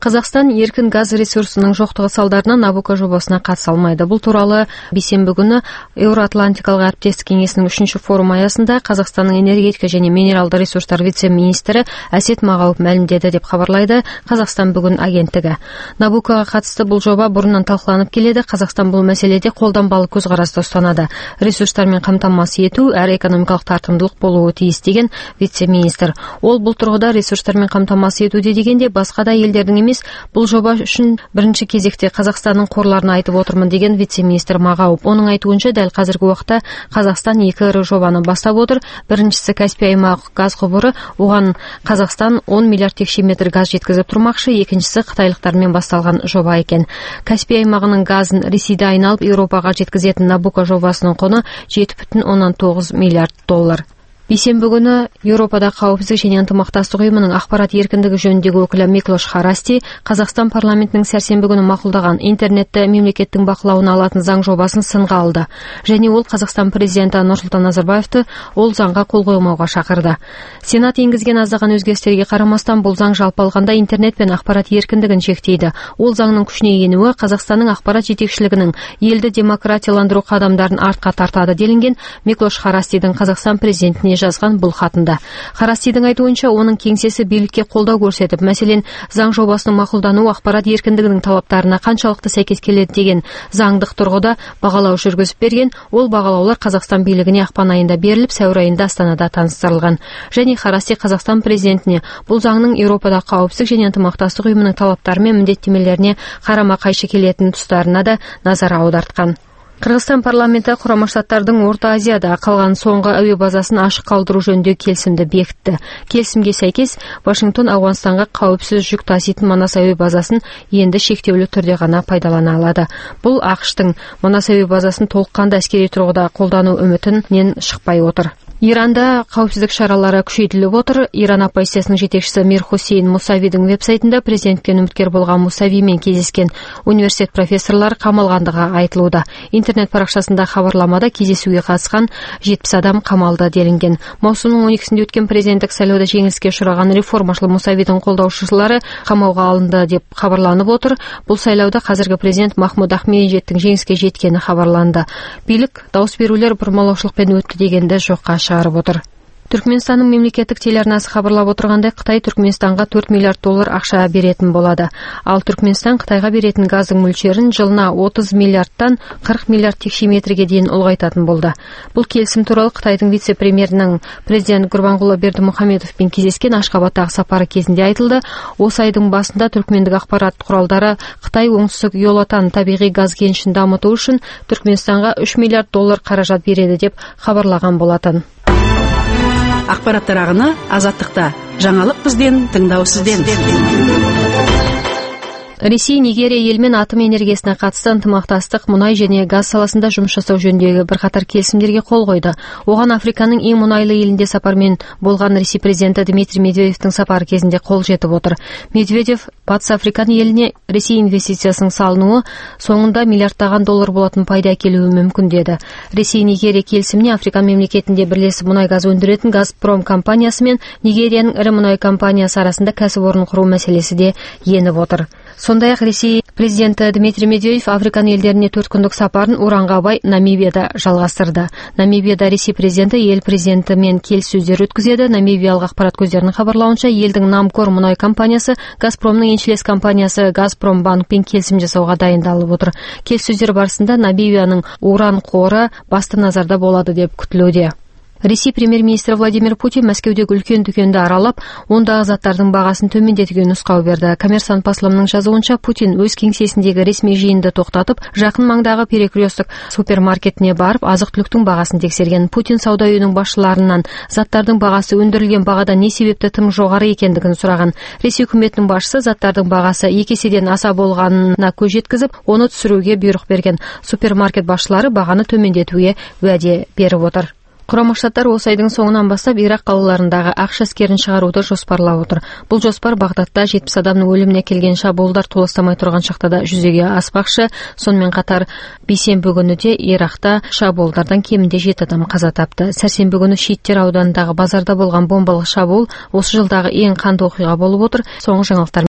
Қазақстан еркін газ ресурсының жоқтығы салдарынан Набуко жобасына қатыса алмайды. Бұл туралы бейсенбі күні Еуроатлантикалық әріптестік кеңесінің 3-ші форумы аясында Қазақстанның энергетика және минералды ресурстар вице-министрі Әсет Мағауов мәлімдеді деп хабарлайды Қазақстан бүгін агенттігі. Набукоға қатысты бұл жоба бұрыннан талқыланып келеді. Қазақстан бұл мәселеде қолданбалы көзқарасты ұстанады. Ресурстармен қамтамасыз ету әрі экономикалық тартымдылық болуы тиіс деген вице-министр. Ол бұл тұрғыда ресурстармен қамтамасыз етуде дегенде басқа да елдердің емес, бұл жоба үшін бірінші кезекте Қазақстанның қорларын айтып отырмын деген вице-министр Мағауов. Оның айтуынша дәл қазіргі уақытта Қазақстан 2 ірі жобаны бастап отыр. Біріншісі Каспий аймақ газ құбыры, оған Қазақстан 10 миллиард текше метр газ жеткізіп тұрмақшы. Екіншісі қытайлықтармен басталған жоба екен. Каспий аймағының газын Ресейде айналып Еуропаға жеткізетін Набуко жобасының құны 7,9 миллиард доллар. Бейсенбі күні Еуропада қауіпсіздік және ынтымақтастық ұйымының ақпарат еркіндігі жөніндегі өкілі Миклош Харасти Қазақстан парламентінің сәрсенбі күні мақұлдаған интернетті мемлекеттің бақылауына алатын заң жобасын сынға алды. Және ол Қазақстан президенті Нұрсұлтан Назарбаевты ол заңға қол қоймауға шақырды. Сенат енгізген аздаған өзгерістерге қарамастан бұл заң жалпы алғанда интернет пен ақпарат еркіндігін шектейді. Ол заңның күшіне енуі Қазақстанның ақпарат жетекшілігінің елді демократияландыру қадамдарын артқа тартады делінген Миклош Харастидің Қазақстан президентіне жазған бұл хатында. Харастидің айтуынша оның кеңсесі билікке қолдау көрсетіп, мәселен, заң жобасының мақұлдану ақпарат еркіндігінің талаптарына қаншалықты сәйкес келеді деген заңдық тұрғыда бағалау жүргізіп берген. Ол бағалаулар Қазақстан билігіне ақпан айында беріліп, сәуір айында Астанада таныстырылған. Және Харасти Қазақстан президентіне бұл заңның Еуропада қауіпсіздік және ынтымақтастық ұйымының талаптары мен міндеттемелеріне қарама-қайшы келетін тұстарына да назар аудартқан. Қырғызстан парламенті Құрама Штаттардың Орта Азияда қалған соңғы әуе базасын ашық қалдыру жөніндегі келісімді бекітті. Келісімге сәйкес, Вашингтон Ауғанстанға қауіпсіз жүк таситын Манас әуе базасын енді шектеулі түрде ғана пайдалана алады. Бұл ақш-тың Манас әуе базасын толыққанды әскери тұрғыда қолдану үмітінен шықпай отыр. Иранда қауіпсіздік шаралары күшейтіліп отыр. Иран оппозициясының жетекшісі Мир Хусейн Мусавидің веб-сайтында президенттікке үміткер болған Мусавимен кездескен университет профессорлары қамалғандығы айтылуда. Интернет парақшасында хабарламада кездесуге қатысқан 70 адам қамалды делінген. Маусымның 12-сінде өткен президенттік сайлауда жеңіліске ұшыраған реформашыл Мусавидің қолдаушылары қамауға алынды деп хабарланып отыр. Бұл сайлауда қазіргі президент Махмуд Ахмедиджеттің жеңіске жеткені хабарланды. Билік дауыс берулер бұрмалаушылықпен өтті дегенді жоққа шығарып отыр. Түркменстанның мемлекеттік телеарнасы хабарлап отырғандай, Қытай Түркменстанға 4 миллиард доллар ақша беретін болады. Ал Түркменстан Қытайға беретін газдың мөлшерін жылына 30 миллиардтан 40 миллиард текше метрге дейін ұлғайтатын болды. Бұл келісім туралы Қытайдың вице-премьерінің президент Гурбангулы Бердімұхамедовпен кездескен Ашхабадтағы сапары кезінде айтылды. Осы айдың басында түркмендік ақпарат құралдары Қытай оңтүстік Йолатан табиғи газ кенішін дамыту үшін Түркменстанға 3 миллиард доллар қаражат береді деп хабарлаған болатын. Ақпараттар ағыны Азаттықта. Жаңалық бізден, тыңдау сізден. Ресей Нигерия елмен атом энергиясына қатысты ынтымақтастық, мұнай және газ саласында жұмыс жасау жөніндегі бірқатар келісімдерге қол қойды. Оған Африканың ең мұнайлы елінде сапармен болған Ресей президенті Дмитрий Медведевтің сапары кезінде қол жетіп отыр. Медведев Батыс Африкан еліне Ресей инвестициясының салынуы соңында миллиардтаған доллар болатын пайда әкелуі мүмкін деді. Ресей Нигерия келісіміне Африкан мемлекетінде бірлесіп мұнай газ өндіретін Газпром компаниясы мен Нигерияның ірі мұнай компаниясы арасында кәсіпорын құру мәселесі де еніп отыр. Сондай-ақ Ресей президенті Дмитрий Медведев Африкан елдеріне 4 күндік сапарын уранға бай Намибияда жалғастырды. Намибияда Ресей президенті ел президентімен келіссөздер өткізеді. Намибиялық ақпарат көздерінің хабарлауынша, елдің Намкор мұнай компаниясы Газпромның еншілес компаниясы Газпромбанкпен келісім жасауға дайындалып отыр. Келіссөздер барысында Намибияның уран қоры басты назарда болады деп күтілуде. Ресей премьер-министрі Владимир Путин Мәскеудегі үлкен дүкенді аралап, ондағы заттардың бағасын төмендетуге нұсқау берді. Коммерсант басылымының жазуынша, Путин өз кеңсесіндегі ресми жиынды тоқтатып, жақын маңдағы Перекресток супермаркетіне барып, азық-түліктің бағасын тексерген. Путин сауда үйінің басшыларынан заттардың бағасы өндірілген бағадан не себепті тым жоғары екендігін сұраған. Ресей үкіметінің басшысы заттардың бағасы 2 еседен аса болғанына көз жеткізіп, оны түсіруге бұйрық берген. Супермаркет басшылары бағаны төмендетуге уәде беріп отыр. Құрама Штаттар осы айдың соңынан бастап Ирак қалаларындағы ақш әскерін шығаруды жоспарлап отыр. Бұл жоспар Бағдадта 70 адамның өліміне келген шабуылдар толастамай тұрған шақта да жүзеге аспақшы. Сонымен қатар бейсенбі күні де Иракта шабуылдардан кемінде 7 адам қаза тапты. Сәрсенбі күні Шииттер ауданындағы базарда болған бомбалық шабуыл осы жылдағы ең қанды оқиға болып отыр. Соңғы жаңалықтар